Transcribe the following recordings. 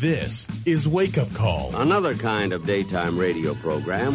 This is Wake Up Call. Another kind of daytime radio program.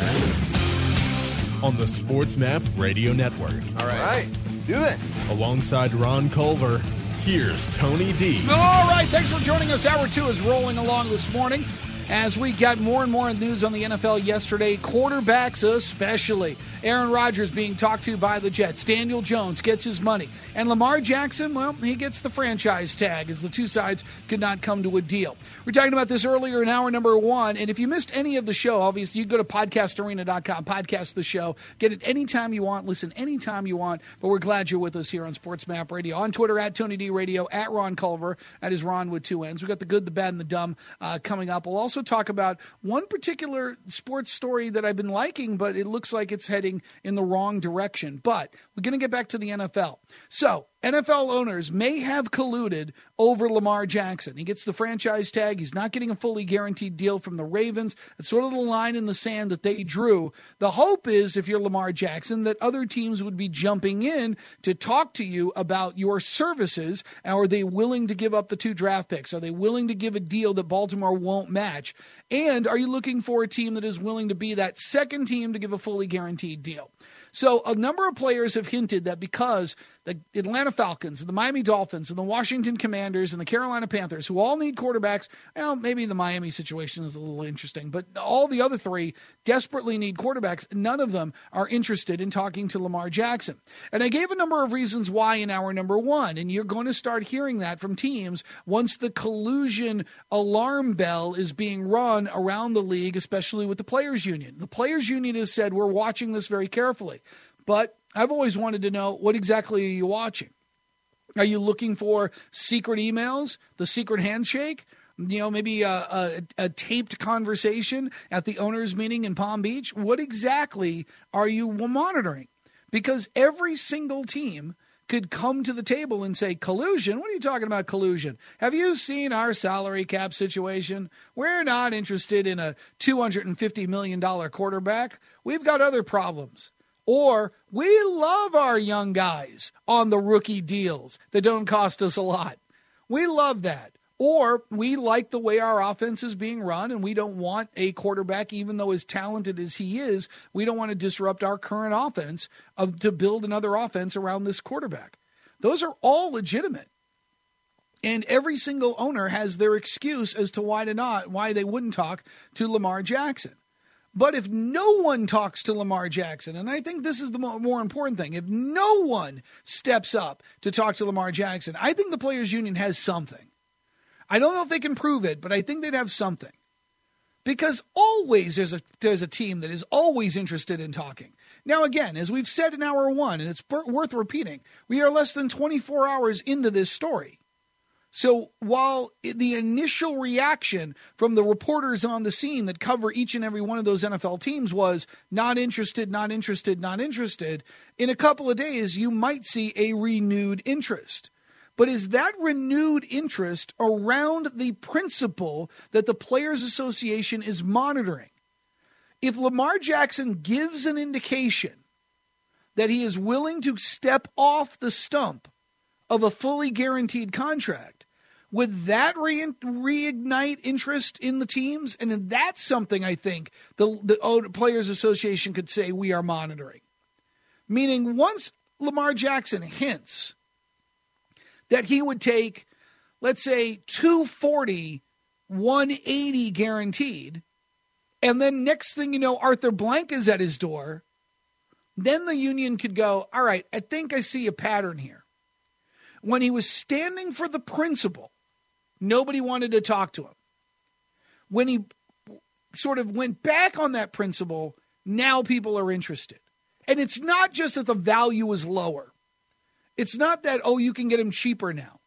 On the Sports Map Radio Network. All right, let's do this. Alongside Ron Culver, here's Tony D. All right, thanks for joining us. Hour 2 is rolling along this morning as we got more and more news on the NFL yesterday, quarterbacks especially. Aaron Rodgers being talked to by the Jets. Daniel Jones gets his money. And Lamar Jackson, well, he gets the franchise tag as the two sides could not come to a deal. We're talking about this earlier in hour number 1. And if you missed any of the show, obviously, you go to podcastarena.com, podcast the show, get it anytime you want, listen anytime you want. But we're glad you're with us here on Sports Map Radio. On Twitter, at Tony D Radio, at Ron Culver. That is Ron with 2 N's. We've got the good, the bad, and the dumb coming up. We'll also talk about one particular sports story that I've been liking, but it looks like it's heading in the wrong direction. But we're going to get back to the NFL. So, NFL owners may have colluded over Lamar Jackson. He gets the franchise tag. He's not getting a fully guaranteed deal from the Ravens. It's sort of the line in the sand that they drew. The hope is, if you're Lamar Jackson, that other teams would be jumping in to talk to you about your services. Are they willing to give up the 2 draft picks? Are they willing to give a deal that Baltimore won't match? And are you looking for a team that is willing to be that second team to give a fully guaranteed deal? So a number of players have hinted that because the Atlanta Falcons and the Miami Dolphins and the Washington Commanders and the Carolina Panthers, who all need quarterbacks, well, maybe the Miami situation is a little interesting, but all the other 3 desperately need quarterbacks. None of them are interested in talking to Lamar Jackson. And I gave a number of reasons why in hour number 1, and you're going to start hearing that from teams once the collusion alarm bell is being run around the league, especially with the Players Union. The Players Union has said, we're watching this very carefully. But I've always wanted to know, what exactly are you watching? Are you looking for secret emails, the secret handshake, maybe a taped conversation at the owners' meeting in Palm Beach? What exactly are you monitoring? Because every single team could come to the table and say, collusion? What are you talking about, collusion? Have you seen our salary cap situation? We're not interested in a $250 million quarterback. We've got other problems. Or we love our young guys on the rookie deals that don't cost us a lot. We love that. Or we like the way our offense is being run, and we don't want a quarterback, even though as talented as he is, we don't want to disrupt our current offense to build another offense around this quarterback. Those are all legitimate. And every single owner has their excuse as to why they wouldn't talk to Lamar Jackson. But if no one talks to Lamar Jackson, and I think this is the more important thing, if no one steps up to talk to Lamar Jackson, I think the Players Union has something. I don't know if they can prove it, but I think they'd have something. Because always there's a team that is always interested in talking. Now, again, as we've said in hour 1, and it's worth repeating, we are less than 24 hours into this story. So while the initial reaction from the reporters on the scene that cover each and every one of those NFL teams was not interested, not interested, not interested, in a couple of days you might see a renewed interest. But is that renewed interest around the principle that the Players Association is monitoring? If Lamar Jackson gives an indication that he is willing to step off the stump of a fully guaranteed contract, would that reignite interest in the teams? And that's something I think the Players Association could say we are monitoring. Meaning once Lamar Jackson hints that he would take, let's say, 240, 180 guaranteed, and then next thing you know, Arthur Blank is at his door, then the union could go, all right, I think I see a pattern here. When he was standing for the principal, nobody wanted to talk to him. When he sort of went back on that principle, now people are interested. And it's not just that the value is lower. It's not that, you can get him cheaper now.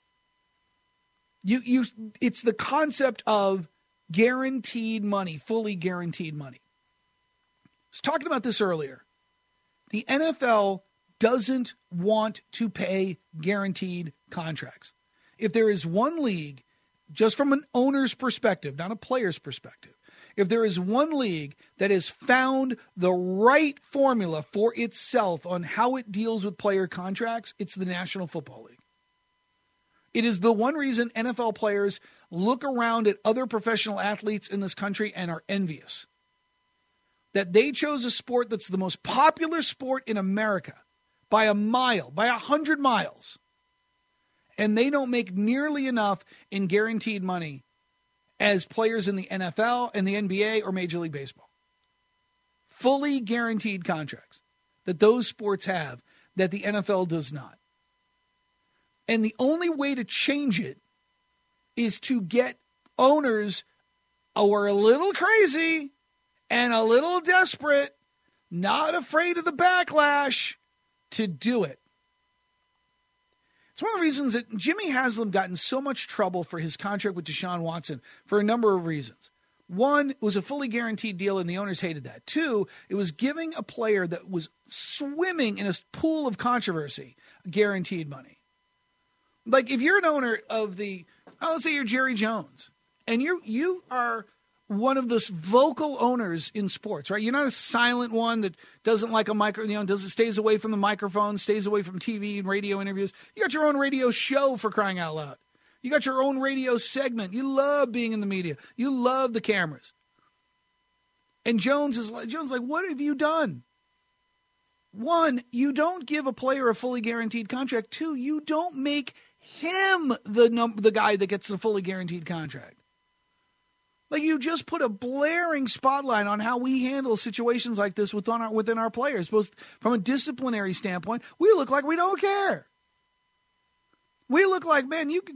It's the concept of guaranteed money, fully guaranteed money. I was talking about this earlier. The NFL doesn't want to pay guaranteed contracts. If there is one league, just from an owner's perspective, not a player's perspective, if there is one league that has found the right formula for itself on how it deals with player contracts, it's the National Football League. It is the one reason NFL players look around at other professional athletes in this country and are envious. That they chose a sport that's the most popular sport in America by a mile, by 100 miles. And they don't make nearly enough in guaranteed money as players in the NFL and the NBA or Major League Baseball. Fully guaranteed contracts that those sports have that the NFL does not. And the only way to change it is to get owners who are a little crazy and a little desperate, not afraid of the backlash, to do it. It's one of the reasons that Jimmy Haslam got in so much trouble for his contract with Deshaun Watson for a number of reasons. One, it was a fully guaranteed deal, and the owners hated that. Two, it was giving a player that was swimming in a pool of controversy guaranteed money. Like, if you're an owner of let's say you're Jerry Jones, and you are one of the vocal owners in sports, right? You're not a silent one that doesn't like a stays away from the microphone, stays away from TV and radio interviews. You got your own radio show, for crying out loud. You got your own radio segment. You love being in the media. You love the cameras. And Jones is like, what have you done? One, you don't give a player a fully guaranteed contract. Two, you don't make him the guy that gets the fully guaranteed contract. Like, you just put a blaring spotlight on how we handle situations like this within our players. Both from a disciplinary standpoint, we look like we don't care. We look like, man, you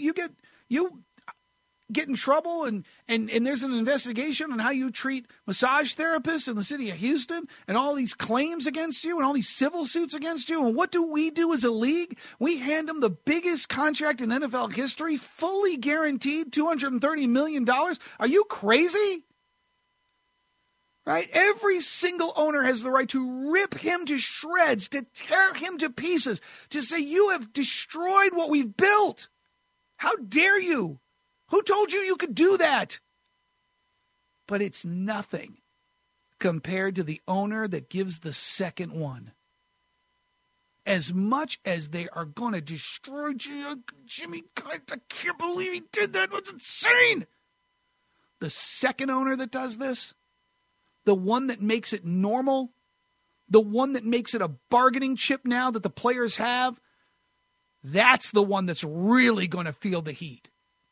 get in trouble and there's an investigation on how you treat massage therapists in the city of Houston and all these claims against you and all these civil suits against you. And what do we do as a league? We hand them the biggest contract in NFL history, fully guaranteed $230 million. Are you crazy? Right? Every single owner has the right to rip him to shreds, to tear him to pieces, to say, you have destroyed what we've built. How dare you? Who told you you could do that? But it's nothing compared to the owner that gives the second one. As much as they are going to destroy Jimmy, I can't believe he did that. That's insane. The second owner that does this, the one that makes it normal, the one that makes it a bargaining chip now that the players have, that's the one that's really going to feel the heat.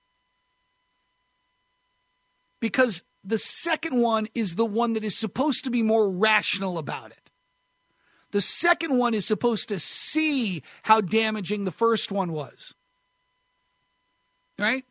Because the second one is the one that is supposed to be more rational about it. The second one is supposed to see how damaging the first one was. Right?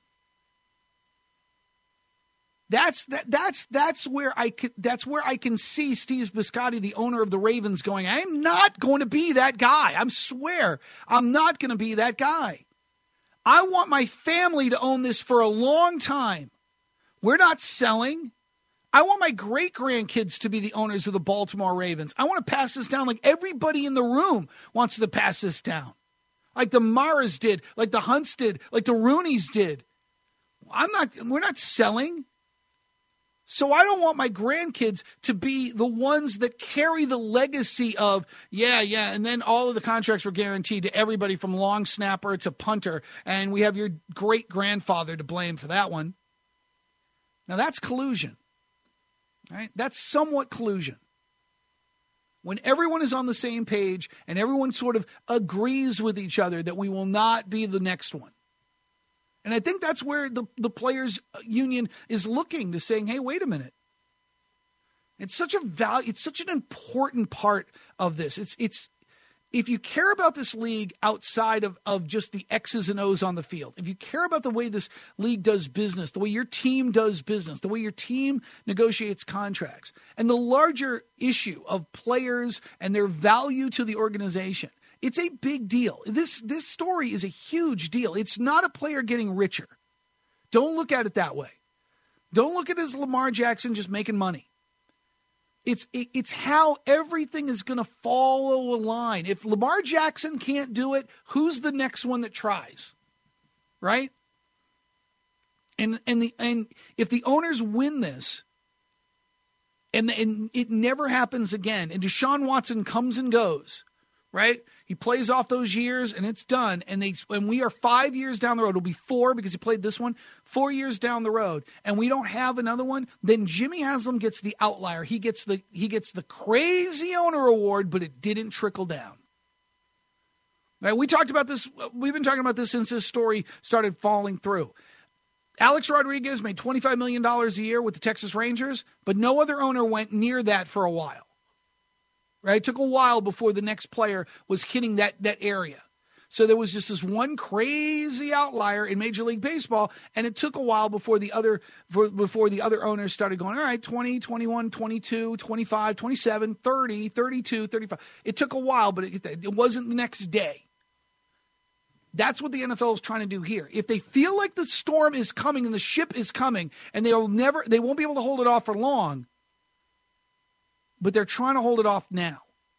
That's where I can see Steve Biscotti, the owner of the Ravens, going, I'm not going to be that guy. I swear, I'm not going to be that guy. I want my family to own this for a long time. We're not selling. I want my great-grandkids to be the owners of the Baltimore Ravens. I want to pass this down like everybody in the room wants to pass this down. Like the Maras did, like the Hunts did, like the Rooneys did. We're not selling. So I don't want my grandkids to be the ones that carry the legacy of, and then all of the contracts were guaranteed to everybody from long snapper to punter, and we have your great-grandfather to blame for that one. Now, that's collusion, right? That's somewhat collusion. When everyone is on the same page and everyone sort of agrees with each other that we will not be the next one. And I think that's where the players' union is looking to saying, hey, wait a minute. It's such an important part of this. It's if you care about this league outside of just the X's and O's on the field, if you care about the way this league does business, the way your team does business, the way your team negotiates contracts, and the larger issue of players and their value to the organization, it's a big deal. This story is a huge deal. It's not a player getting richer. Don't look at it that way. Don't look at it as Lamar Jackson just making money. It's how everything is going to follow a line. If Lamar Jackson can't do it, who's the next one that tries? Right? And if the owners win this, and it never happens again, and Deshaun Watson comes and goes, right? He plays off those years, and it's done. And we are 5 years down the road. It'll be 4 because he played this one. 4 years down the road, and we don't have another one. Then Jimmy Haslam gets the outlier. He gets the crazy owner award, but it didn't trickle down. Right? We talked about this. We've been talking about this since this story started falling through. Alex Rodriguez made $25 million a year with the Texas Rangers, but no other owner went near that for a while. Right? It took a while before the next player was hitting that area. So there was just this one crazy outlier in Major League Baseball, and it took a while before the other owners started going, all right, 20, 21, 22, 25, 27, 30, 32, 35. It took a while, but it wasn't the next day. That's what the NFL is trying to do here. If they feel like the storm is coming and the ship is coming, and they won't be able to hold it off for long, but they're trying to hold it off now.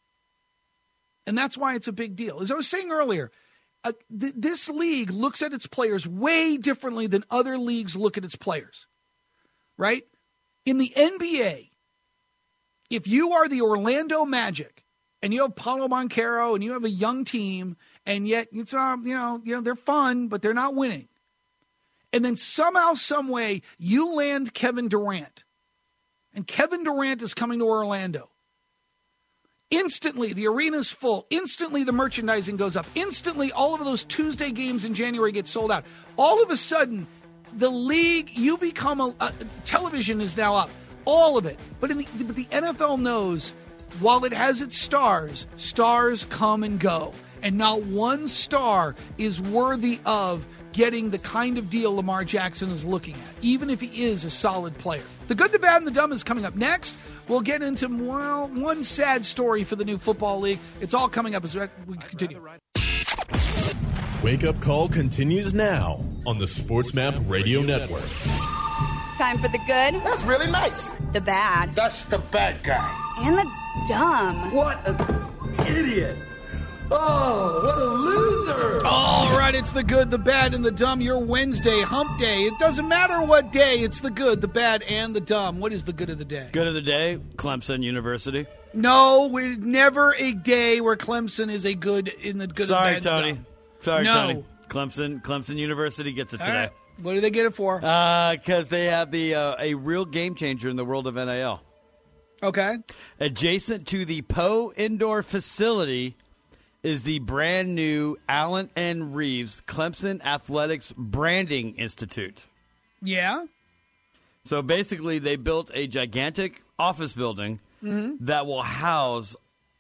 And that's why it's a big deal. As I was saying earlier, this league looks at its players way differently than other leagues look at its players, right? In the NBA, if you are the Orlando Magic and you have Paolo Banchero and you have a young team, and yet it's they're fun, but they're not winning, and then somehow, some way, you land Kevin Durant, and Kevin Durant is coming to Orlando. Instantly, the arena's full. Instantly, the merchandising goes up. Instantly, all of those Tuesday games in January get sold out. All of a sudden, the league, you become television is now up. All of it. But the NFL knows, while it has its stars come and go. And not one star is worthy of getting the kind of deal Lamar Jackson is looking at, even if he is a solid player. The good, the bad, and the dumb is coming up next. We'll get into, one sad story for the new football league. It's all coming up as we continue. Wake Up Call continues now on the SportsMap Radio Network. Time for the good. That's really nice. The bad. That's the bad guy. And the dumb. What an idiot. Oh, what a loser. All right, it's the good, the bad, and the dumb. Your Wednesday, hump day. It doesn't matter what day. It's the good, the bad, and the dumb. What is the good of the day? Good of the day, Clemson University. No, never a day where Clemson is a good in the good Sorry, and bad. Tony. No. Sorry, No. Tony. Clemson University gets it All today. right. What do they get it for? Because they have a real game changer in the world of NIL. Okay. Adjacent to the Poe Indoor Facility is the brand new Allen N. Reeves Clemson Athletics Branding Institute. Yeah. So basically, they built a gigantic office building that will house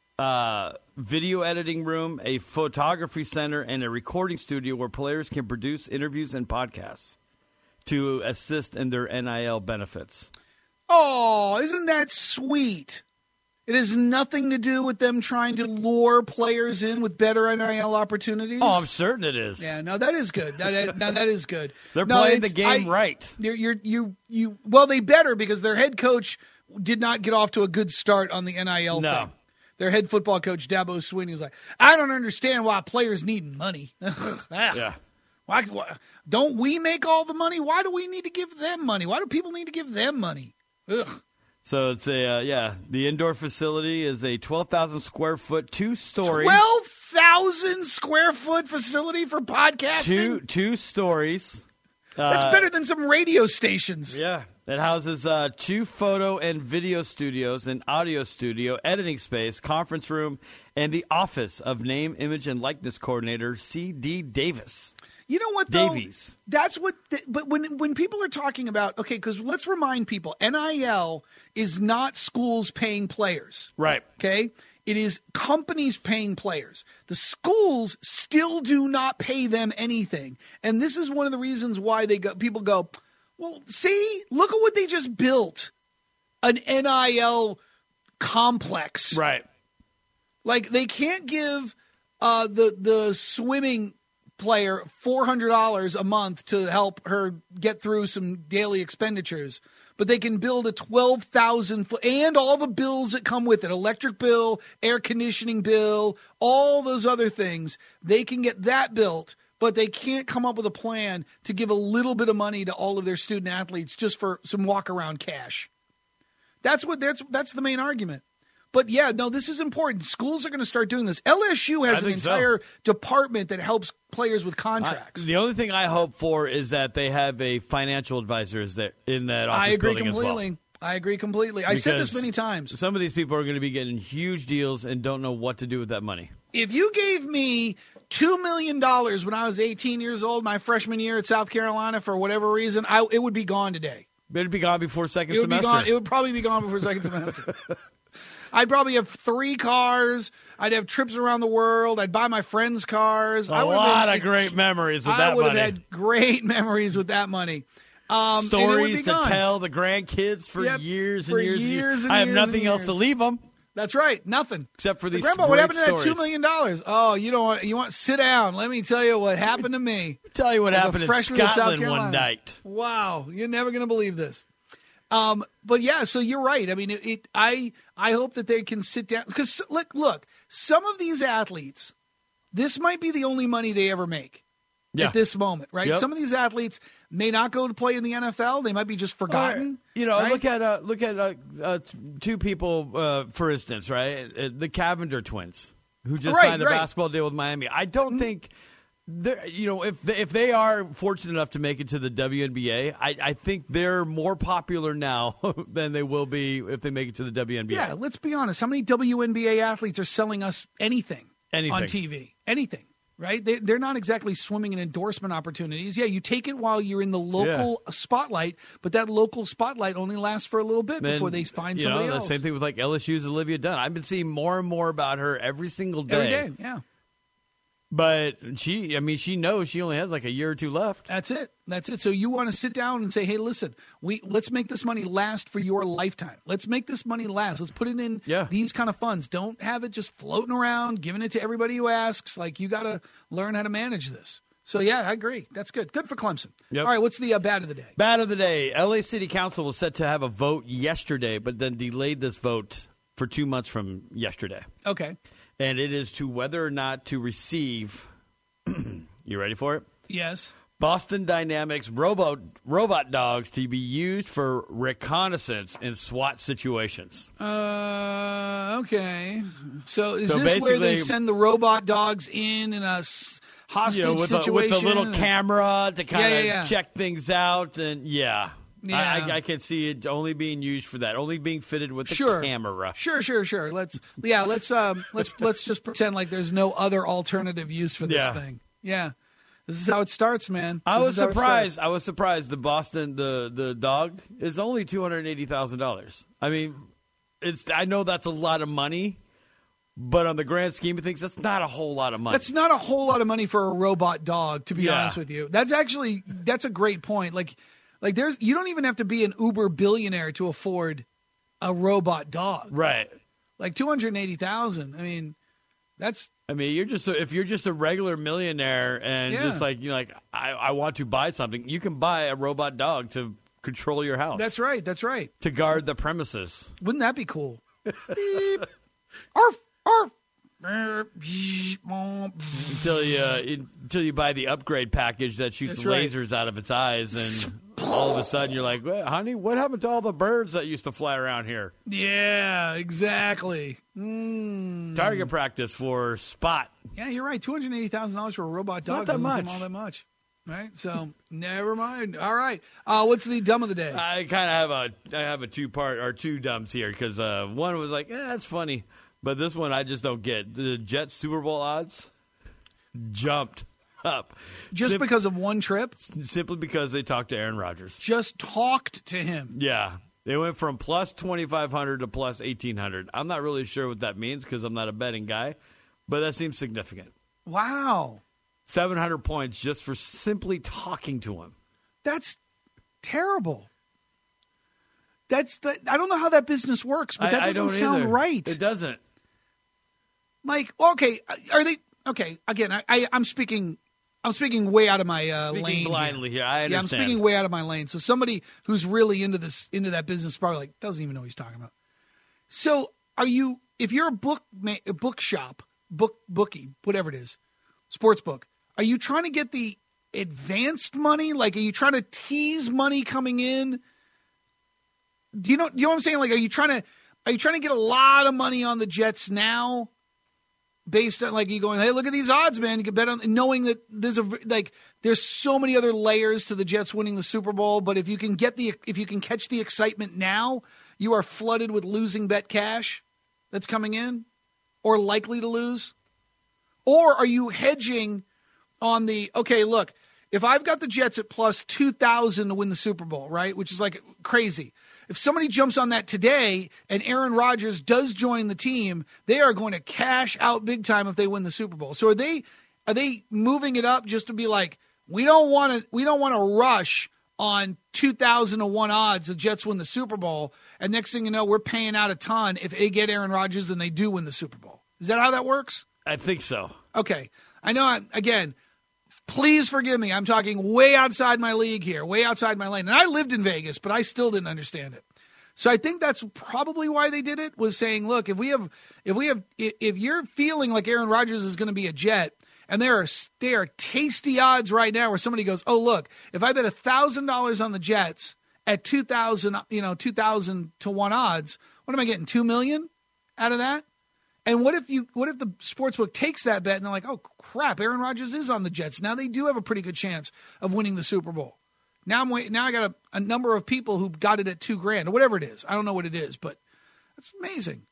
video editing room, a photography center, and a recording studio where players can produce interviews and podcasts to assist in their NIL benefits. Oh, isn't that sweet? It has nothing to do with them trying to lure players in with better NIL opportunities. Oh, I'm certain it is. Yeah, no, that is good. That is good. They're playing the game right. Well, they better, because their head coach did not get off to a good start on the NIL thing. Their head football coach, Dabo Swinney, was like, I don't understand why players need money. Yeah. Why, don't we make all the money? Why do we need to give them money? Why do people need to give them money? Ugh. So it's the indoor facility is a 12,000 square foot, 2-story. 12,000 square foot facility for podcasting? Two stories. That's better than some radio stations. Yeah. It houses 2 photo and video studios, an audio studio, editing space, conference room, and the office of name, image, and likeness coordinator C.D. Davis. You know what, though? Davies. That's what but when people are talking about, okay, because let's remind people, NIL is not schools paying players. Right. Okay? It is companies paying players. The schools still do not pay them anything. And this is one of the reasons why people go, well, see, look at what they just built. An NIL complex. Right. Like, they can't give the swimming player $400 a month to help her get through some daily expenditures, but they can build a 12,000 and all the bills that come with it, electric bill, air conditioning bill, all those other things. They can get that built, but they can't come up with a plan to give a little bit of money to all of their student athletes just for some walk around cash. That's the main argument. But yeah, no, this is important. Schools are going to start doing this. LSU has an entire department that helps players with contracts. The only thing I hope for is that they have a financial advisor in that office building as well. I agree completely. I said this many times. Some of these people are going to be getting huge deals and don't know what to do with that money. If you gave me $2 million when I was 18 years old, my freshman year at South Carolina, for whatever reason, it would be gone today. It would be gone before second semester. It would probably be gone before second semester. I'd probably have 3 cars. I'd have trips around the world. I'd buy my friends' cars. A lot of great memories with that money. I would have had great memories with that money. Stories to tell the grandkids for years and years. I have nothing else to leave them. That's right, nothing except for these. Grandpa, what happened to that $2 million? Oh, you don't want. You want sit down. Let me tell you what happened to me. Tell you what happened in Scotland one night. Wow, you're never going to believe this. But yeah, so you're right. I mean, I hope that they can sit down because look, some of these athletes, this might be the only money they ever make at this moment, right? Yep. Some of these athletes may not go to play in the NFL. They might be just forgotten. Right. Look at 2 people, for instance, right? The Cavender twins, who just signed a basketball deal with Miami. I don't think, if they are fortunate enough to make it to the WNBA, I think they're more popular now than they will be if they make it to the WNBA. Yeah, let's be honest. How many WNBA athletes are selling us anything on TV? Anything. Right? They're not exactly swimming in endorsement opportunities. Yeah, you take it while you're in the local spotlight, but that local spotlight only lasts for a little bit before they find somebody else. The same thing with like LSU's Olivia Dunn. I've been seeing more and more about her every single day. Every day, yeah. But she knows she only has like a year or 2 left. That's it. So you want to sit down and say, hey, listen, let's make this money last for your lifetime. Let's make this money last. Let's put it in these kind of funds. Don't have it just floating around, giving it to everybody who asks. Like, you got to learn how to manage this. So, yeah, I agree. That's good. Good for Clemson. Yep. All right, what's the bad of the day? Bad of the day. L.A. City Council was set to have a vote yesterday, but then delayed this vote for 2 months from yesterday. Okay. And it is to whether or not to receive, you ready for it? Yes. Boston Dynamics robot dogs to be used for reconnaissance in SWAT situations. Okay. So is this where they send the robot dogs in a hostage situation? With a little camera to kind of check things out, and I can see it only being used for that, only being fitted with the camera. Sure. Let's just pretend like there's no other alternative use for this thing. Yeah. This is how it starts, man. I was surprised. The Boston, the dog is only $280,000. I mean, I know that's a lot of money, but on the grand scheme of things, that's not a whole lot of money. That's not a whole lot of money for a robot dog, to be honest with you. That's a great point. Like you don't even have to be an uber billionaire to afford a robot dog. Right. Like $280,000. I mean, if you're just a regular millionaire and just like, I want to buy something, you can buy a robot dog to control your house. That's right. To guard the premises. Wouldn't that be cool? Beep. Arf, arf. Until you buy the upgrade package that shoots lasers out of its eyes, and all of a sudden you're like, well, honey, what happened to all the birds that used to fly around here? Yeah, exactly. Target practice for Spot. Yeah, you're right. $280,000 for a robot dog doesn't seem all that much. Right? So, never mind. All right. What's the dumb of the day? I kind of have a 2-part or 2 dumbs here because one was like, that's funny. But this one I just don't get. The Jets Super Bowl odds jumped up. Just because of one trip? Simply because they talked to Aaron Rodgers. Just talked to him. Yeah. They went from plus 2,500 to plus 1,800. I'm not really sure what that means because I'm not a betting guy, but that seems significant. Wow. 700 points just for simply talking to him. That's terrible. I don't know how that business works, but that doesn't sound right. It doesn't. Like, okay, are they okay? Again, I'm speaking way out of my lane. Speaking blindly here. I understand. Yeah, I'm speaking way out of my lane. So somebody who's really into that business is probably like doesn't even know what he's talking about. So if you're a bookshop, bookie, whatever it is, sports book, are you trying to get the advanced money? Like, are you trying to tease money coming in? Do you know what I'm saying? Like, are you trying to Are you trying to get a lot of money on the Jets now? Based on you going, hey, look at these odds, man. You can bet on knowing that there's so many other layers to the Jets winning the Super Bowl. But if you can catch the excitement now, you are flooded with losing bet cash that's coming in or likely to lose. Or are you hedging on look, if I've got the Jets at plus 2,000 to win the Super Bowl, right, which is crazy. If somebody jumps on that today and Aaron Rodgers does join the team, they are going to cash out big time if they win the Super Bowl. So are they moving it up just to be like, we don't want to rush on 2,000-1 odds the Jets win the Super Bowl, and next thing you know, we're paying out a ton if they get Aaron Rodgers and they do win the Super Bowl. Is that how that works? I think so. Okay. I know, again, please forgive me. I'm talking way outside my league here, way outside my lane. And I lived in Vegas, but I still didn't understand it. So I think that's probably why they did it, was saying, look, if you're feeling like Aaron Rodgers is going to be a Jet, and there are tasty odds right now where somebody goes, oh, look, if I bet $1,000 on the Jets at 2,000 to 1 odds, what am I getting, $2 million out of that? And what if the sportsbook takes that bet and they're like, oh, crap, Aaron Rodgers is on the Jets. Now they do have a pretty good chance of winning the Super Bowl. Now I got a number of people who got it at $2,000 or whatever it is. I don't know what it is, but that's amazing.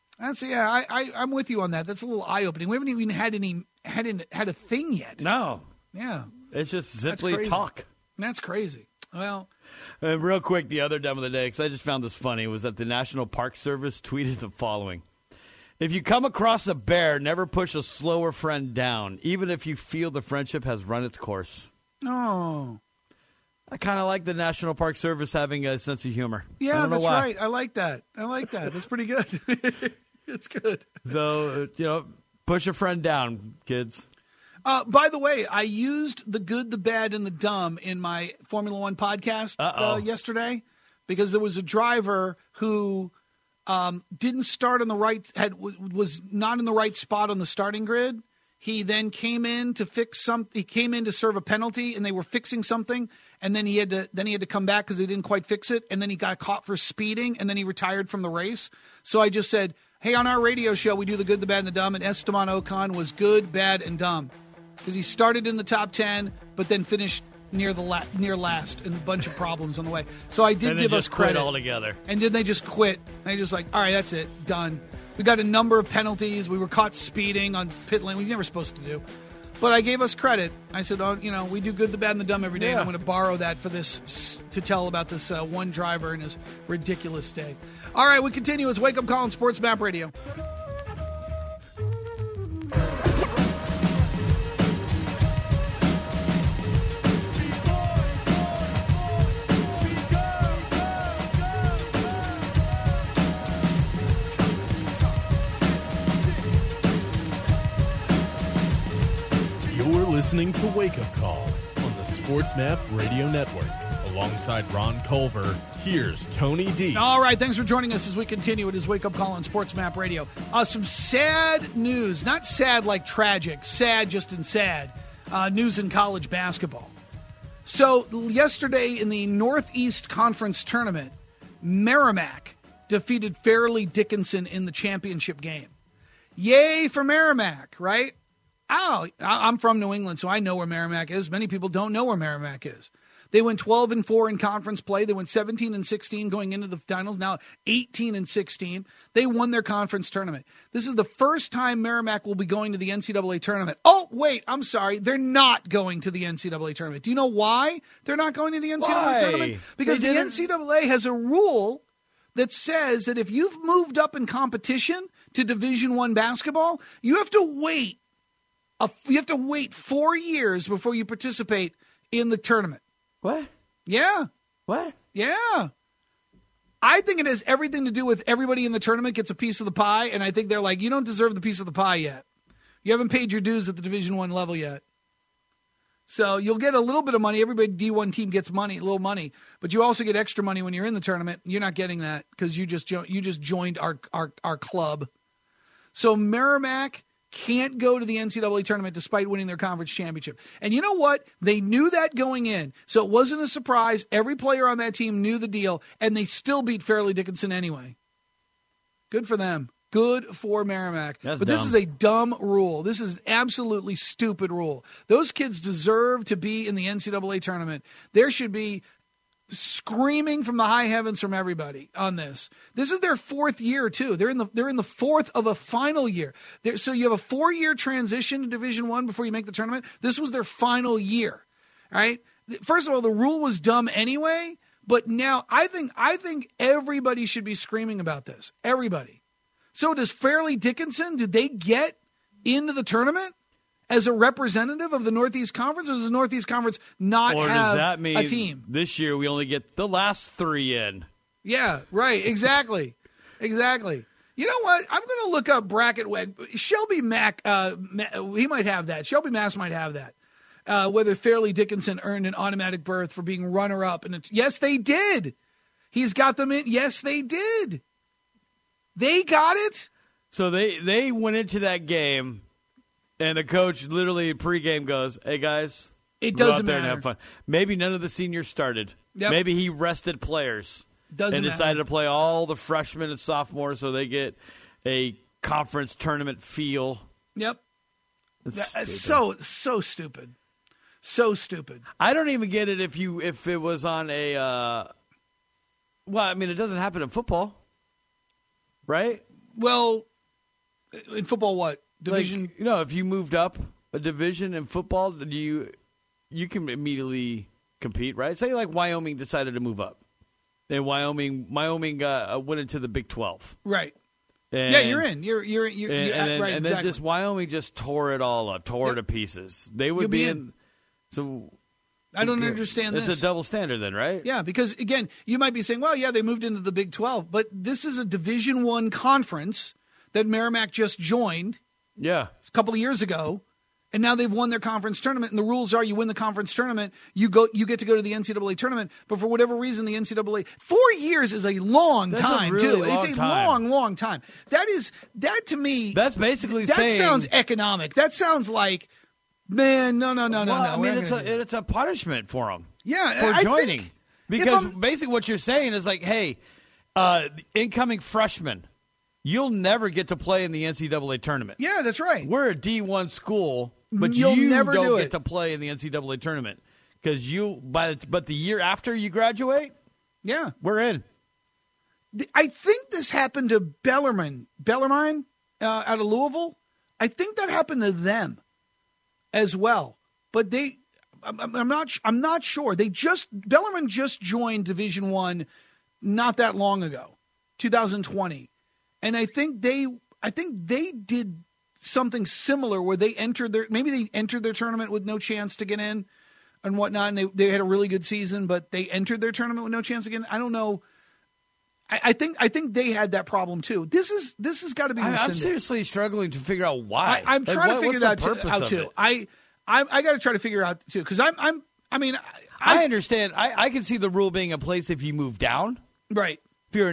I'm with you on that. That's a little eye-opening. We haven't even had a thing yet. No. Yeah. It's just simply talk. That's crazy. Well, real quick, the other dumb of the day, because I just found this funny, was that the National Park Service tweeted the following. If you come across a bear, never push a slower friend down, even if you feel the friendship has run its course. Oh. I kind of like the National Park Service having a sense of humor. Yeah, that's right. I like that. That's pretty good. It's good. So, push a friend down, kids. By the way, I used the good, the bad, and the dumb in my Formula One podcast yesterday because there was a driver who didn't start on the right, was not in the right spot on the starting grid. He then came in to fix something. He came in to serve a penalty, and they were fixing something. And then he had to come back because they didn't quite fix it. And then he got caught for speeding, and then he retired from the race. So I just said, hey, on our radio show, we do the good, the bad, and the dumb. And Esteban Ocon was good, bad, and dumb because he started in the top 10, but then finished near last, and a bunch of problems on the way. So I did give us credit altogether. And then they just quit. They just all right, that's it, done. We got a number of penalties. We were caught speeding on pit lane. We were never supposed to do. But I gave us credit. I said, we do good, the bad, and the dumb every day. Yeah. And I'm going to borrow that for this to tell about this one driver and his ridiculous day. All right, we continue. It's Wake Up Call on Sports Map Radio. Listening to Wake Up Call on the Sports Map Radio Network. Alongside Ron Culver, here's Tony D. All right, thanks for joining us as we continue. It is Wake Up Call on Sports Map Radio. Some sad news, not sad like tragic, sad just in sad, news in college basketball. So yesterday in the Northeast Conference Tournament, Merrimack defeated Fairleigh Dickinson in the championship game. Yay for Merrimack, right? Oh, I'm from New England, so I know where Merrimack is. Many people don't know where Merrimack is. They went 12-4 in conference play. They went 17-16 going into the finals. Now 18-16. They won their conference tournament. This is the first time Merrimack will be going to the NCAA tournament. Oh, wait, I'm sorry. They're not going to the NCAA tournament. Do you know why they're not going to the NCAA tournament? Because the NCAA has a rule that says that if you've moved up in competition to Division I basketball, you have to wait. You have to wait 4 years before you participate in the tournament. What? Yeah. What? Yeah. I think it has everything to do with everybody in the tournament gets a piece of the pie, and I think they're like, you don't deserve the piece of the pie yet. You haven't paid your dues at the Division I level yet. So you'll get a little bit of money. Everybody D1 team gets money, a little money, but you also get extra money when you're in the tournament. You're not getting that because you just joined our club. So Merrimack can't go to the NCAA tournament despite winning their conference championship. And you know what? They knew that going in, so it wasn't a surprise. Every player on that team knew the deal, and they still beat Fairleigh Dickinson anyway. Good for them. Good for Merrimack. That's but dumb. This is a dumb rule. This is an absolutely stupid rule. Those kids deserve to be in the NCAA tournament. There should be screaming from the high heavens from everybody on this. This is their 4th year too. They're in the 4th of a final year. So you have a 4-year transition to Division I before you make the tournament. This was their final year. All right. First of all, the rule was dumb anyway, but now I think everybody should be screaming about this. Everybody. So does Fairleigh Dickinson, did they get into the tournament as a representative of the Northeast Conference, or does the Northeast Conference not Or have does that mean a team? This year we only get the last 3 in? Yeah, right. Exactly. Exactly. You know what? I'm going to look up bracket. Shelby Mack, he might have that. Shelby Mass might have that. Whether Fairleigh Dickinson earned an automatic berth for being runner-up. And yes, they did. He's got them in. Yes, they did. They got it. So they went into that game, and the coach literally pregame goes, "Hey guys, It go doesn't out there and matter. have fun." Maybe none of the seniors started. Yep. Maybe he rested players Doesn't and decided matter. to play all the freshmen and sophomores so they get a conference tournament feel. Yep. It's So stupid. So stupid. I don't even get it if it was on a. Well, I mean, it doesn't happen in football, right? Well, in football, what? Division? Like, if you moved up a division in football, then you can immediately compete, right? Say like Wyoming decided to move up, and Wyoming went into the Big 12. Right. And, Yeah, you're in. You're and right. then Exactly. just Wyoming just tore it all up, tore it to pieces. They would You'll be be in. in. So I don't understand it's this. a double standard then, right? Yeah, because again, you might be saying, well, yeah, they moved into the Big 12, but this is a Division I conference that Merrimack just joined Yeah. a couple of years ago, and now they've won their conference tournament. And the rules are, you win the conference tournament, you get to go to the NCAA tournament. But for whatever reason, the NCAA 4 years is a long That's time a really too. long It's a time. long time. That to me, That's basically that saying sounds economic. That sounds like, man, no. Well, I mean, we're not gonna do it's a punishment for them. Yeah, for I joining. think Because if I'm- basically what you're saying is like, hey, incoming freshmen, you'll never get to play in the NCAA tournament. Yeah, that's right. We're a D1 school, but You'll you never don't do get it. to play in the NCAA tournament because but the year after you graduate, Yeah. we're in. I think this happened to Bellarmine out of Louisville. I think that happened to them as well. But I'm not sure. Bellarmine just joined Division I not that long ago, 2020, and I think they did something similar where they entered their tournament with no chance to get in and whatnot, and they had a really good season, but they entered their tournament with no chance to get in. I don't know. I think they had that problem too. This has got to be rescinded. I'm seriously struggling to figure out why. I'm trying to figure that purpose out of too. it? I got to try to figure out too because I understand. I can see the rule being in place if you move down. right. If you're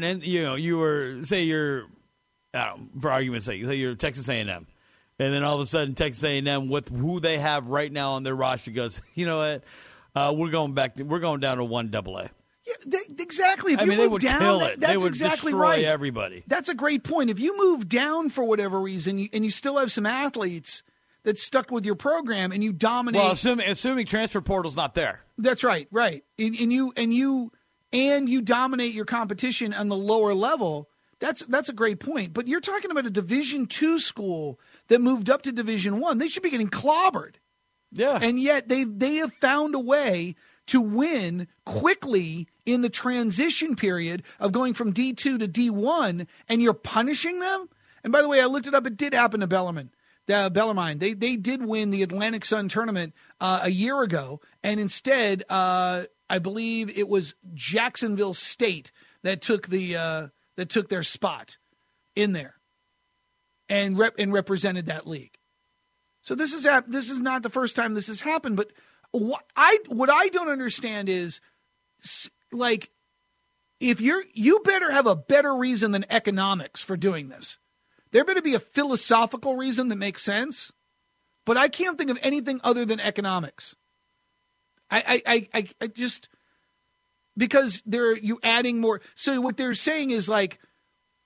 for argument's sake, say you're Texas A&M, and then all of a sudden Texas A&M with who they have right now on their roster goes, you know what, we're going down to 1AA. Yeah, exactly. If I you mean, they move would down, kill it. That's They would exactly destroy right. everybody. That's a great point. If you move down for whatever reason and you still have some athletes that stuck with your program and you dominate. Well, assuming transfer portal's not there. That's right, right. And you dominate your competition on the lower level. That's a great point. But you're talking about a Division II school that moved up to Division I. They should be getting clobbered. Yeah. And yet they have found a way to win quickly in the transition period of going from D2 to D1, and you're punishing them? And by the way, I looked it up. It did happen to Bellarmine. They did win the Atlantic Sun tournament a year ago, and instead, I believe it was Jacksonville State that took their spot in there and represented that league. So this is not the first time this has happened, but what I don't understand is, like, if you better have a better reason than economics for doing this. There better be a philosophical reason that makes sense, but I can't think of anything other than economics. I just, because you adding more. So what they're saying is like,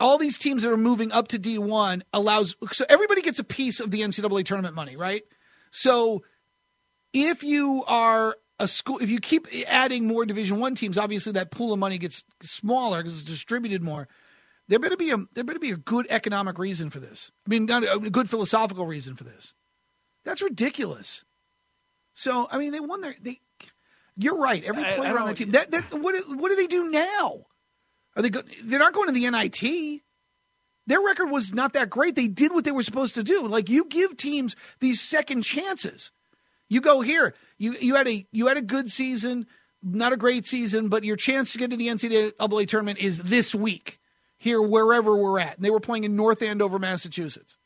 all these teams that are moving up to D1 so everybody gets a piece of the NCAA tournament money, right? So if you are a school, if you keep adding more Division I teams, obviously that pool of money gets smaller because it's distributed more. There better be a good economic reason for this. I mean, not a good philosophical reason for this. That's ridiculous. So, I mean, they won you're right. Every player on that team. What do they do now? They're not going to the NIT. Their record was not that great. They did what they were supposed to do. Like, you give teams these second chances. You go here. You had a good season, not a great season, but your chance to get to the NCAA tournament is this week here, wherever we're at. And they were playing in North Andover, Massachusetts.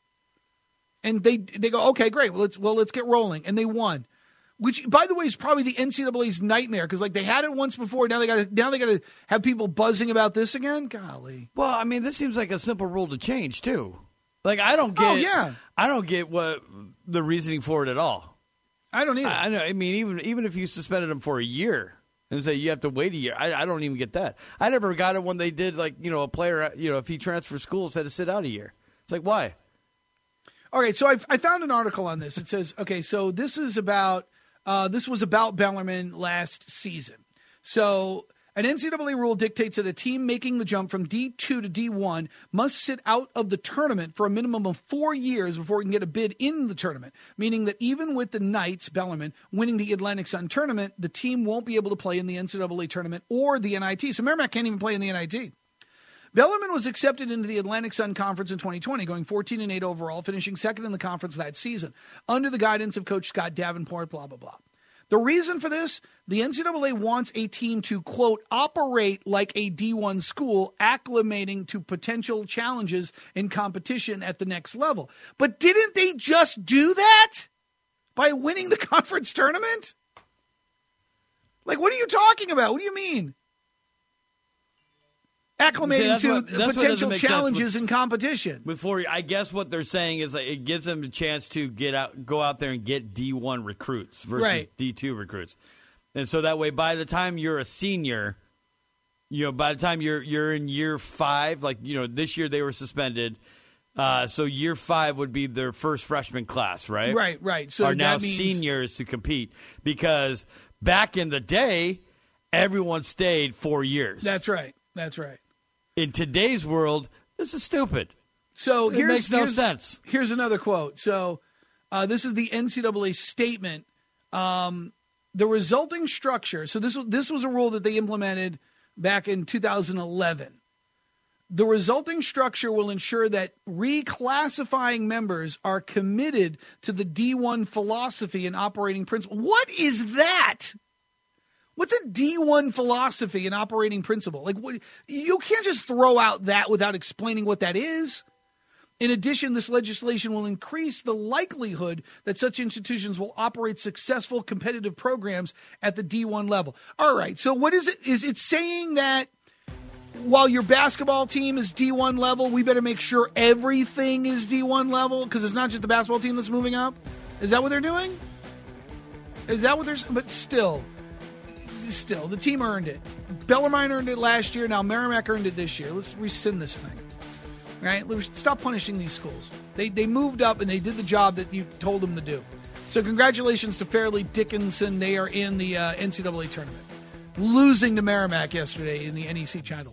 And they go, okay, great. Let's get rolling. And they won. Which, by the way, is probably the NCAA's nightmare because, like, they had it once before. Now they got to have people buzzing about this again. Golly. Well, I mean, this seems like a simple rule to change too. Like, I don't get what the reasoning for it at all. I don't either. I mean, even if you suspended them for a year and say you have to wait a year, I don't even get that. I never got it when they did, like, a player, if he transfers schools, had to sit out a year. It's like, why? Okay, so I found an article on this. It says, okay, so this was about Bellarmine last season. So an NCAA rule dictates that a team making the jump from D2 to D1 must sit out of the tournament for a minimum of 4 years before it can get a bid in the tournament, meaning that even with the Knights, Bellarmine, winning the Atlantic Sun tournament, the team won't be able to play in the NCAA tournament or the NIT. So Merrimack can't even play in the NIT. Bellarmine was accepted into the Atlantic Sun Conference in 2020, going 14-8 overall, finishing second in the conference that season, under the guidance of Coach Scott Davenport, blah, blah, blah. The reason for this, the NCAA wants a team to, quote, operate like a D1 school, acclimating to potential challenges in competition at the next level. But didn't they just do that by winning the conference tournament? Like, what are you talking about? What do you mean? Acclimating to potential challenges in competition. I guess what they're saying is, like, it gives them a chance to go out there and get D1 recruits versus D2 recruits. And so that way, by the time you're a senior, by the time you're in year 5, like, this year they were suspended. So year 5 would be their first freshman class, right? Right. So are now seniors to compete, because back in the day, everyone stayed 4 years. That's right. In today's world, this is stupid. So it makes no sense. Here's another quote. So this is the NCAA statement. The resulting structure. So this was a rule that they implemented back in 2011. The resulting structure will ensure that reclassifying members are committed to the D1 philosophy and operating principle. What is that? What's a D1 philosophy and operating principle? Like, you can't just throw out that without explaining what that is. In addition, this legislation will increase the likelihood that such institutions will operate successful competitive programs at the D1 level. All right, so what is it? Is it saying that while your basketball team is D1 level, we better make sure everything is D1 level because it's not just the basketball team that's moving up? Is that what they're doing? Is that what they're... But still, the team earned it. Bellarmine earned it last year. Now Merrimack earned it this year. Let's rescind this thing. Right? Stop punishing these schools. They moved up and they did the job that you told them to do. So congratulations to Fairleigh Dickinson. They are in the NCAA tournament, losing to Merrimack yesterday in the NEC Channel.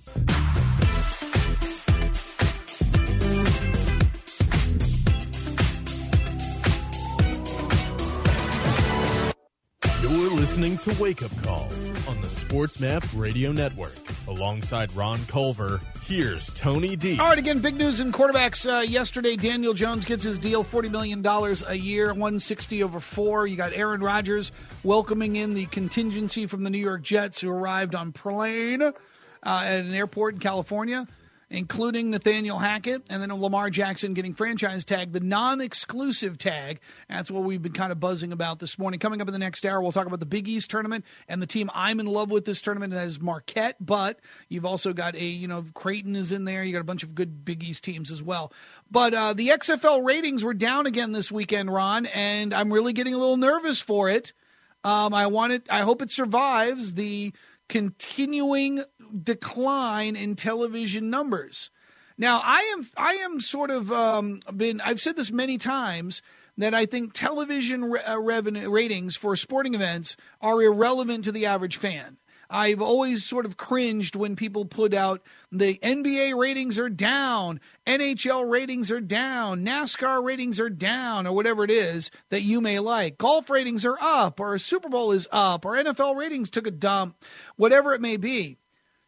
You're listening to Wake Up Call on the Sports Map Radio Network. Alongside Ron Culver, here's Tony D. All right, again, big news in quarterbacks yesterday. Daniel Jones gets his deal, $40 million a year, 160 over 4. You got Aaron Rodgers welcoming in the contingency from the New York Jets who arrived on plane at an airport in California, including Nathaniel Hackett, and then Lamar Jackson getting franchise tag, the non-exclusive tag. That's what we've been kind of buzzing about this morning. Coming up in the next hour, we'll talk about the Big East tournament and the team I'm in love with this tournament, and that is Marquette. But you've also got Creighton is in there. You got a bunch of good Big East teams as well. But the XFL ratings were down again this weekend, Ron, and I'm really getting a little nervous for it. I hope it survives the continuing decline in television numbers. Now, I am sort of I've said this many times that I think television revenue ratings for sporting events are irrelevant to the average fan. I've always sort of cringed when people put out the NBA ratings are down, NHL ratings are down, NASCAR ratings are down, or whatever it is that you may like. Golf ratings are up, or Super Bowl is up, or NFL ratings took a dump, whatever it may be.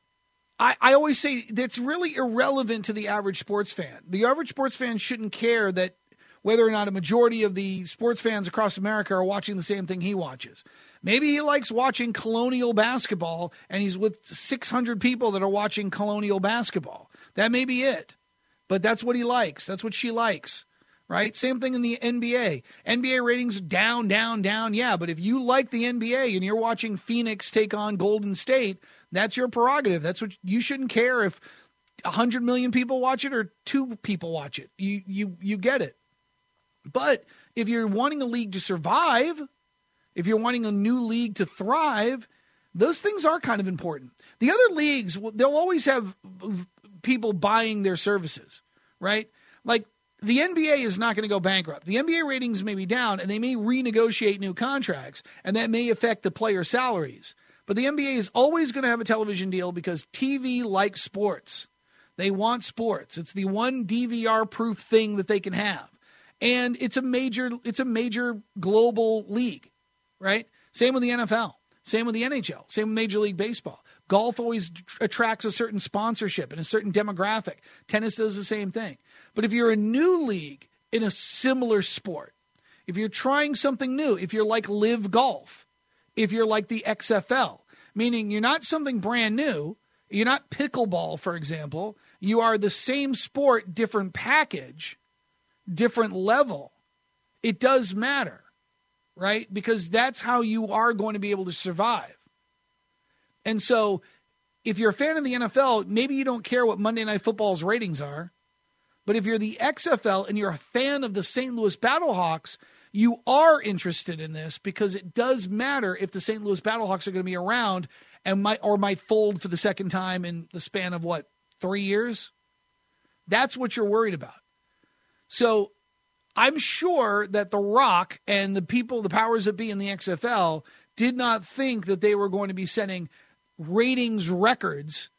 I always say that's really irrelevant to the average sports fan. The average sports fan shouldn't care that whether or not a majority of the sports fans across America are watching the same thing he watches. Maybe he likes watching Colonial basketball, and he's with 600 people that are watching Colonial basketball. That may be it, but that's what he likes. That's what she likes, right? Same thing in the NBA. NBA ratings down, down, down. Yeah, but if you like the NBA and you're watching Phoenix take on Golden State, that's your prerogative. That's what you shouldn't care if 100 million people watch it or 2 people watch it. You get it. But if you're wanting a league to survive, if you're wanting a new league to thrive, those things are kind of important. The other leagues, they'll always have people buying their services, right? Like the NBA is not going to go bankrupt. The NBA ratings may be down, and they may renegotiate new contracts, and that may affect the player salaries. But the NBA is always going to have a television deal because TV likes sports. They want sports. It's the one DVR-proof thing that they can have. And it's a major global league, right? Same with the NFL. Same with the NHL. Same with Major League Baseball. Golf always attracts a certain sponsorship and a certain demographic. Tennis does the same thing. But if you're a new league in a similar sport, if you're trying something new, if you're like Live Golf, if you're like the XFL, meaning you're not something brand new, you're not pickleball, for example, you are the same sport, different package, different level, it does matter, right? Because that's how you are going to be able to survive. And so if you're a fan of the NFL, maybe you don't care what Monday Night Football's ratings are. But if you're the XFL and you're a fan of the St. Louis Battlehawks, you are interested in this because it does matter if the St. Louis Battlehawks are going to be around and might fold for the second time in the span of, 3 years? That's what you're worried about. So I'm sure that The Rock and the powers that be in the XFL did not think that they were going to be setting ratings records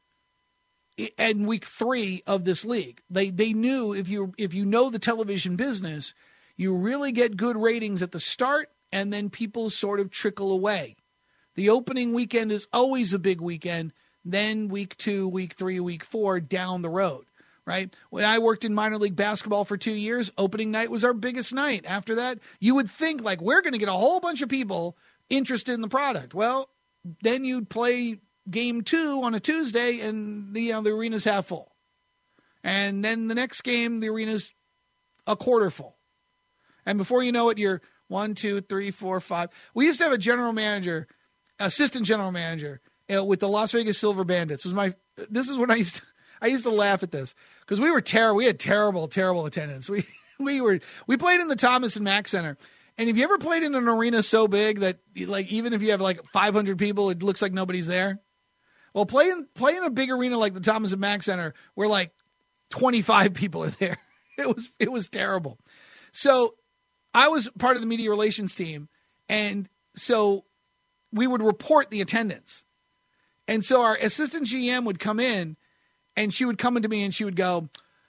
in week 3 of this league. They knew if you know the television business, you really get good ratings at the start and then people sort of trickle away. The opening weekend is always a big weekend, then week 2, week 3, week 4 down the road. Right? When I worked in minor league basketball for 2 years, opening night was our biggest night. After that, you would think we're going to get a whole bunch of people interested in the product. Well, then you'd play game 2 on a Tuesday and the arena's half full. And then the next game, the arena's a quarter full. And before you know it, you're 1, 2, 3, 4, 5. We used to have a assistant general manager with the Las Vegas Silver Bandits. This is when I used to laugh at this because we were terrible. We had terrible attendance. We played in the Thomas and Mack Center. And have you ever played in an arena so big that even if you have 500 people, it looks like nobody's there? Well, play in a big arena like the Thomas and Mack Center where 25 people are there. It was terrible. So I was part of the media relations team, and so we would report the attendance. And so our assistant GM would come in, and she would come into me and she would go,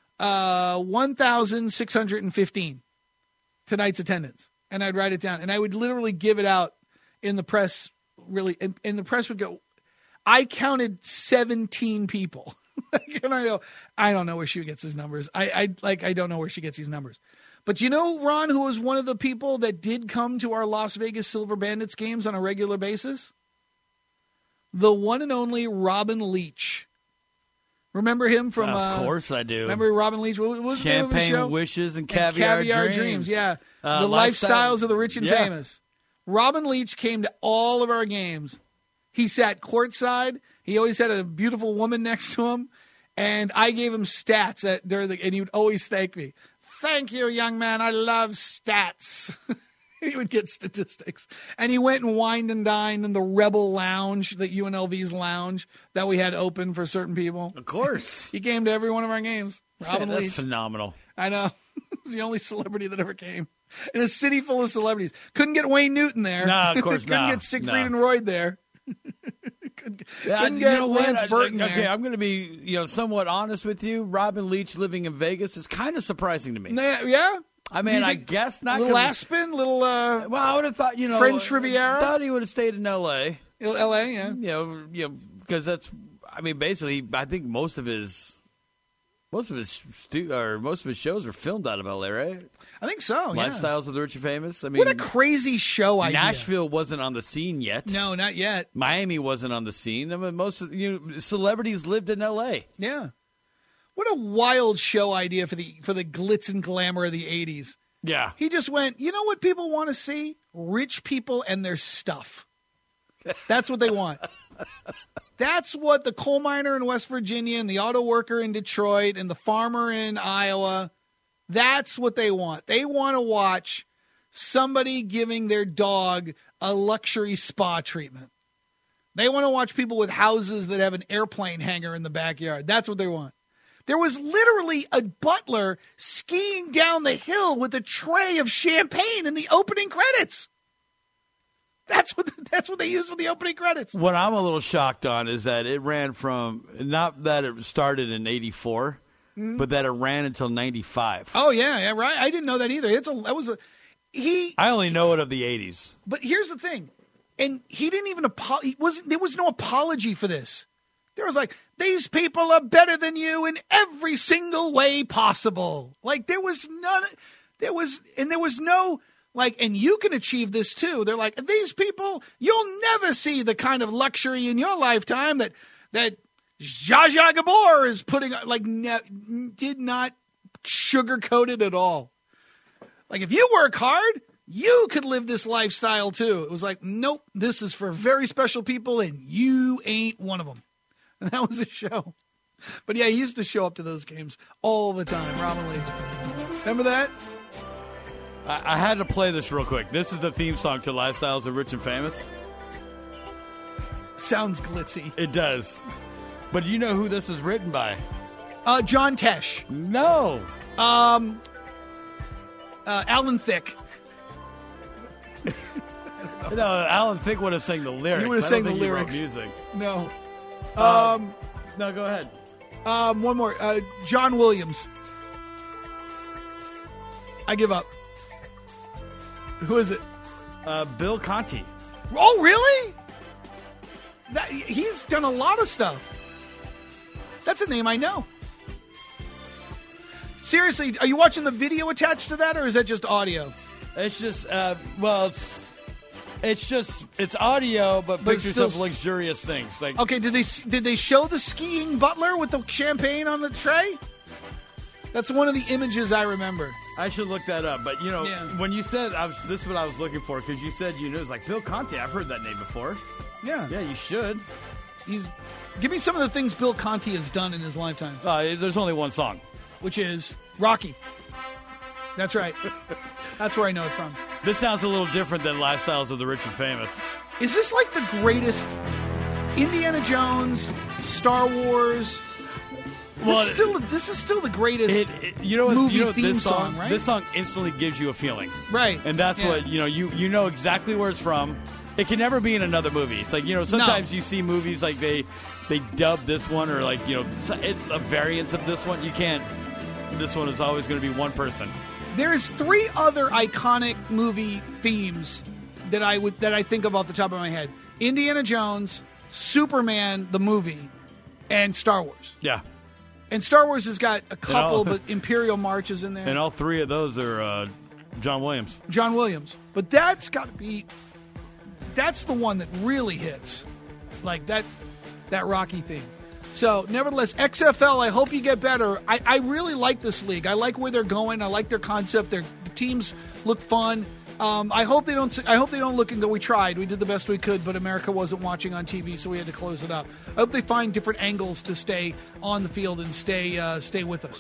1,615 tonight's attendance. And I'd write it down. And I would literally give it out in the press, really. And the press would go, I counted 17 people. And I go, I don't know where she gets these numbers. I don't know where she gets these numbers. But you know, Ron, who was one of the people that did come to our Las Vegas Silver Bandits games on a regular basis? The one and only Robin Leach. Remember him from... of course I do. Remember Robin Leach? What was the name of his show? Champagne Wishes and Caviar Dreams. Yeah. The Lifestyles of the Rich and Famous. Robin Leach came to all of our games. He sat courtside. He always had a beautiful woman next to him. And I gave him stats and he would always thank me. Thank you, young man. I love stats. He would get statistics. And he went and wined and dined in the Rebel Lounge, the UNLV's lounge that we had open for certain people. Of course. He came to every one of our games. Robin That's Leach. phenomenal. I know. He's the only celebrity that ever came. In a city full of celebrities. Couldn't get Wayne Newton there. No, of course Couldn't not. get Siegfried and Roy there. Couldn't You get know what? Lance Burton there. Okay, I'm going to be somewhat honest with you. Robin Leach living in Vegas is kind of surprising to me. Yeah? I mean, You I think guess not. Little Aspen? Little Well, I would have thought, French Riviera? Thought he would have stayed in L.A. L.A., yeah. Because that's, I mean, basically, I think most of his shows are filmed out of L.A., right? I think so, yeah. Lifestyles of the Rich and Famous. I mean, What a crazy show idea. Nashville wasn't on the scene yet. No, not yet. Miami wasn't on the scene. I mean, most of celebrities lived in L.A. Yeah. What a wild show idea for the glitz and glamour of the 80s. Yeah. He just went, you know what people want to see? Rich people and their stuff. That's what they want. That's what the coal miner in West Virginia and the auto worker in Detroit and the farmer in Iowa, that's what they want. They want to watch somebody giving their dog a luxury spa treatment. They want to watch people with houses that have an airplane hangar in the backyard. That's what they want. There was literally a butler skiing down the hill with a tray of champagne in the opening credits. That's what they used for the opening credits. What I'm a little shocked on is that it ran from, not that it started in 84, but that it ran until 95. Oh yeah, right. I didn't know that either. I only know it of the 80s. But here's the thing, and he didn't even there was no apology for this. There was like, these people are better than you in every single way possible. Like there was no. Like, and you can achieve this too. They're like, these people, you'll never see the kind of luxury in your lifetime that Zsa Zsa Gabor is putting, like, did not sugarcoat it at all. Like, if you work hard, you could live this lifestyle too. It was like, nope, this is for very special people and you ain't one of them. And that was the show. But yeah, he used to show up to those games all the time, Robin Leach. Remember that? I had to play this real quick. This is the theme song to Lifestyles of Rich and Famous. Sounds glitzy. It does. But do you know who this was written by? John Tesh. No. Alan Thicke. No, Alan Thicke would have sang the lyrics. He would have sang the lyrics. Music. No. No, go ahead. One more. John Williams. I give up. Who is it? Bill Conti. Oh, really? He's done a lot of stuff. That's a name I know. Seriously, are you watching the video attached to that, or is that just audio? It's just, it's audio, but pictures of luxurious things. Like, okay, did they show the skiing butler with the champagne on the tray? That's one of the images I remember. I should look that up. But, when you said, this is what I was looking for, because you said, it was like Bill Conti. I've heard that name before. Yeah. Yeah, you should. Give me some of the things Bill Conti has done in his lifetime. There's only one song. Which is Rocky. That's right. That's where I know it from. This sounds a little different than Lifestyles of the Rich and Famous. Is this like the greatest Indiana Jones, Star Wars? Well, this is still the greatest movie theme song, right? This song instantly gives you a feeling. Right. And that's what, you know exactly where it's from. It can never be in another movie. It's like, sometimes you see movies like they dub this one or like, it's a variant of this one. You can't. This one is always going to be one person. There's 3 other iconic movie themes that I think of off the top of my head. Indiana Jones, Superman, the movie, and Star Wars. Yeah. And Star Wars has got a couple, but Imperial March is in there. And all 3 of those are John Williams. John Williams. But that's got to be... That's the one that really hits. Like that Rocky theme. So, nevertheless, XFL, I hope you get better. I really like this league. I like where they're going. I like their concept. The teams look fun. I hope they don't look and go, we tried. We did the best we could, but America wasn't watching on TV, so we had to close it up. I hope they find different angles to stay on the field and stay with us.